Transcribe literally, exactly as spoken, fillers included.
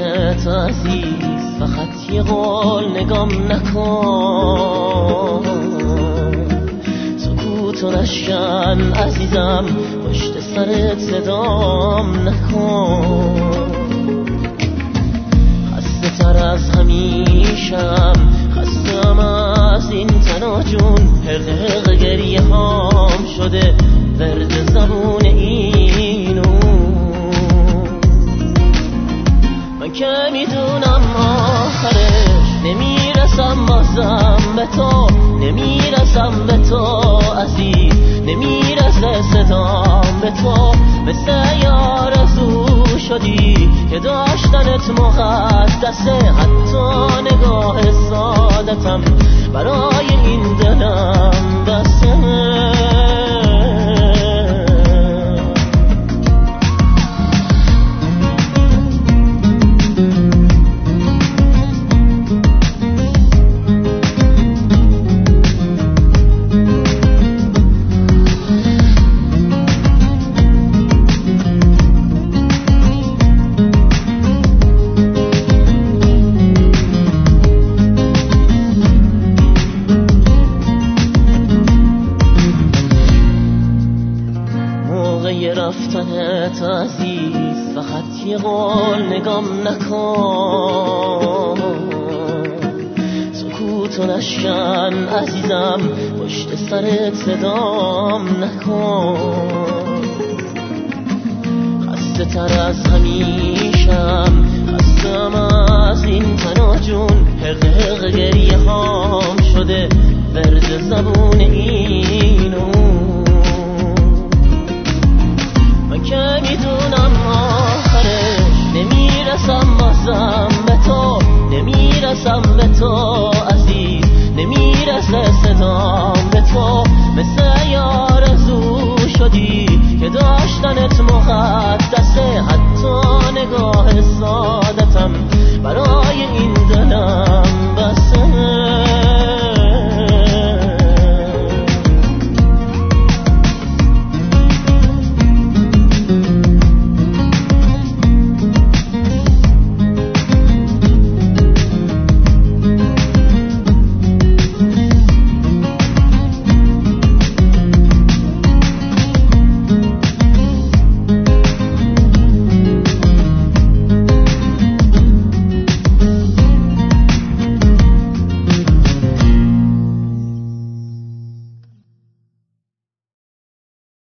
رفتنت عزیز، فقط یه قول نگام نکن. سکوت و نشکن عزیزم، پشت سرت صدام نکن. خسته تر از همیشم، خستم از این تنها جون. حقق گریه هام شده ورد زبون اینو. من که میدونم آخرش نمیرسم بازم به تو، نمیرسم به تو عزیز، نمیرسه صدام به تو. مثل یار آرزو شدی که داشتنت مقدسه، حتی نگاه سادتم برای این دلم بسه. رفتنت عزیز، فقط یه قول نگام نکن. سکوت و نشکن عزیزم، پشت سرت صدام نکن. خسته تر از همیشم، خستم از این تنها جون. حقق گریه هام شده ورد زبون اینو. من که میدونم آخرش نمیرسم بازم به تو، نمیرسم به تو عزیز، نمیرسه صدام به تو. مثل یار آرزو شدی که داشتنت مقدسه، حتی نگاه سادتم